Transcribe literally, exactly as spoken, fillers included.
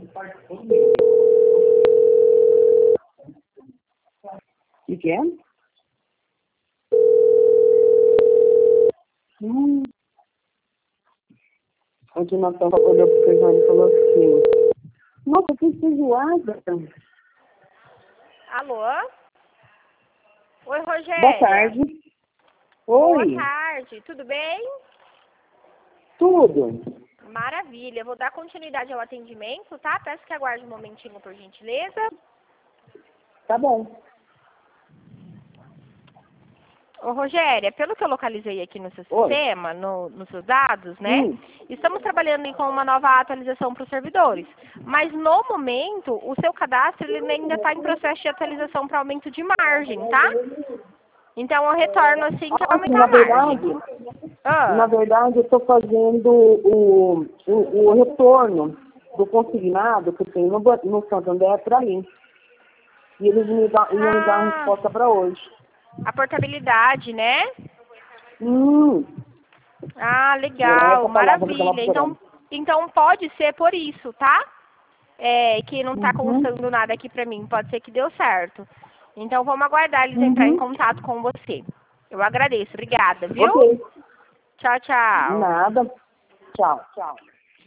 O que é? Hum. Onde nós olhou pro feijão e falou assim, nossa, que feijoada. Alô? Oi, Rogério. Boa tarde. Oi. Boa tarde, tudo bem? Tudo. Maravilha, vou dar continuidade ao atendimento, tá? Peço que aguarde um momentinho, por gentileza. Tá bom. Ô, Rogéria, pelo que eu localizei aqui no seu Oi. sistema, no, nos seus dados, né? Hum. Estamos trabalhando aí com uma nova atualização para os servidores. Mas, no momento, o seu cadastro ele ainda está em processo de atualização para aumento de margem, tá? Então, eu retorno assim que eu Ah, aumentar na a margem. verdade, Ah, na verdade, eu estou fazendo o, o, o retorno do consignado que tem no, ba- no Santander para mim. E eles me dão, iam me dar uma ah, resposta para hoje. a portabilidade, né? Hum. Ah, É legal, essa palavra que eu estava maravilha. Então, procurando. então pode ser por isso, tá? É, que não tá Uhum. constando nada aqui pra mim. Pode ser que deu certo. Então vamos aguardar eles entrar em Uhum. contato com você. Eu agradeço, obrigada, viu? Ok. Tchau, tchau. Nada. Tchau. Tchau.